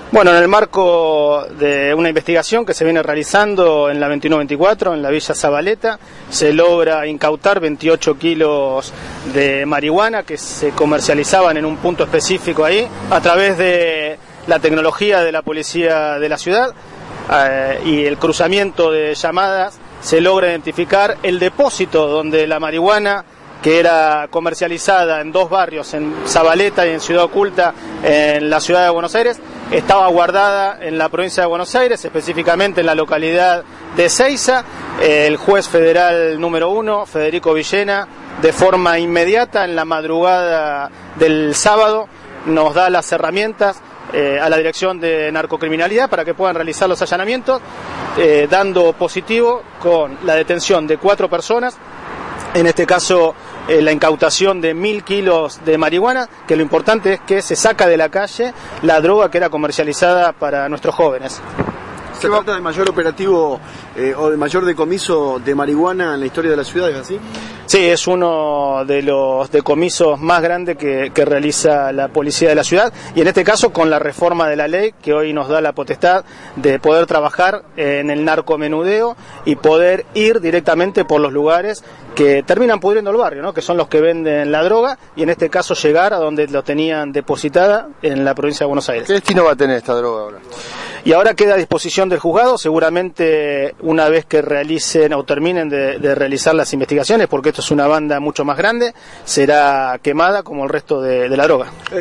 Bueno, en el marco de una investigación que se viene realizando en la 2124, en la Villa Zabaleta, se logra incautar 28 kilos de marihuana que se comercializaban en un punto específico ahí, a través de la tecnología de la policía de la ciudad y el cruzamiento de llamadas. Se logra identificar el depósito donde la marihuana, que era comercializada en dos barrios, en Zabaleta y en Ciudad Oculta, en la ciudad de Buenos Aires, estaba guardada en la provincia de Buenos Aires, específicamente en la localidad de Ezeiza. El juez federal número 1, Federico Villena, de forma inmediata, en la madrugada del sábado, nos da las herramientas a la Dirección de Narcocriminalidad para que puedan realizar los allanamientos, dando positivo con la detención de 4 personas, en este caso la incautación de 1000 kilos de marihuana, que lo importante es que se saca de la calle la droga que era comercializada para nuestros jóvenes. ¿Se trata del mayor operativo o del mayor decomiso de marihuana en la historia de la ciudad, es así? Sí, es uno de los decomisos más grandes que realiza la policía de la ciudad, y en este caso con la reforma de la ley que hoy nos da la potestad de poder trabajar en el narcomenudeo y poder ir directamente por los lugares que terminan pudriendo el barrio, ¿no? Que son los que venden la droga, y en este caso llegar a donde lo tenían depositada en la provincia de Buenos Aires. ¿Qué destino va a tener esta droga ahora? Y ahora queda a disposición del juzgado, seguramente una vez que realicen o terminen de realizar las investigaciones, porque esto es una banda mucho más grande, será quemada como el resto de la droga.